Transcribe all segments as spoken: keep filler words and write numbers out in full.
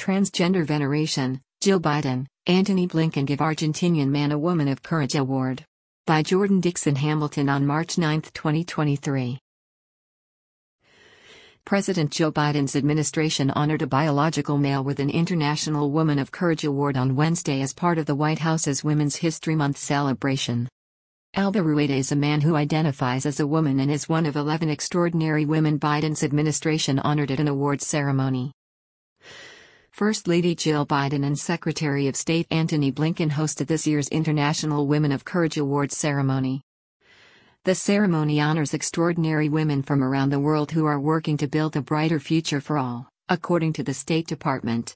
Transgender Veneration, Jill Biden, Antony Blinken give Argentinian Man a Woman of Courage Award. By Jordan Dixon Hamilton on March ninth, twenty twenty-three. President Joe Biden's administration honored a biological male with an International Woman of Courage Award on Wednesday as part of the White House's Women's History Month celebration. Alba Rueda is a man who identifies as a woman and is one of eleven extraordinary women Biden's administration honored at an awards ceremony. First Lady Jill Biden and Secretary of State Antony Blinken hosted this year's International Women of Courage Awards ceremony. The ceremony honors extraordinary women from around the world who are working to build a brighter future for all, according to the State Department.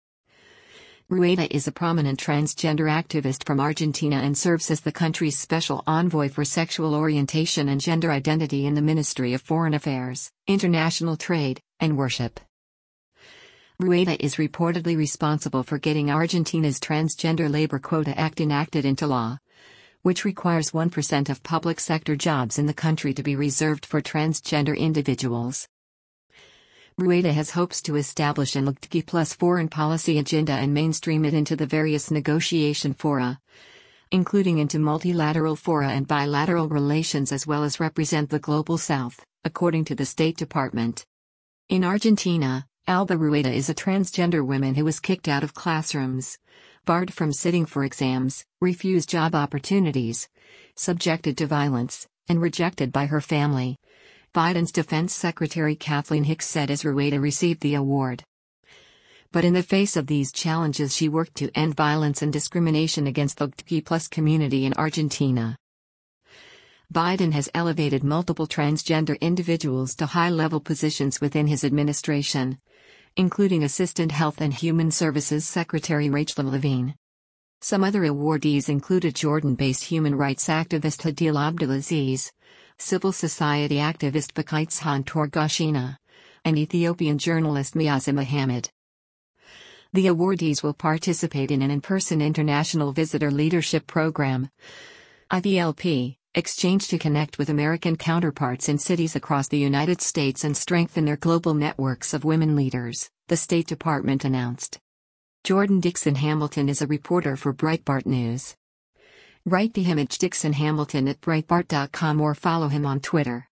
Rueda is a prominent transgender activist from Argentina and serves as the country's special envoy for sexual orientation and gender identity in the Ministry of Foreign Affairs, International Trade, and Worship. Rueda is reportedly responsible for getting Argentina's Transgender Labor Quota Act enacted into law, which requires one percent of public sector jobs in the country to be reserved for transgender individuals. Rueda has hopes to establish an L G B T Q plus foreign policy agenda and mainstream it into the various negotiation fora, including into multilateral fora and bilateral relations, as well as represent the Global South, according to the State Department. In Argentina, Alba Rueda is a transgender woman who was kicked out of classrooms, barred from sitting for exams, refused job opportunities, subjected to violence, and rejected by her family, Biden's Defense Secretary Kathleen Hicks said as Rueda received the award. But in the face of these challenges, she worked to end violence and discrimination against the L G B T Q plus community in Argentina. Biden has elevated multiple transgender individuals to high-level positions within his administration, including Assistant Health and Human Services Secretary Rachel Levine. Some other awardees included Jordan-based human rights activist Hadil Abdulaziz, civil society activist Bakaitsan Torgashina, and Ethiopian journalist Miaza Mohammed. The awardees will participate in an in-person International Visitor Leadership Program I V L P exchange to connect with American counterparts in cities across the United States and strengthen their global networks of women leaders, the State Department announced. Jordan Dixon Hamilton is a reporter for Breitbart News. Write the image Dixon Hamilton at Breitbart dot com or follow him on Twitter.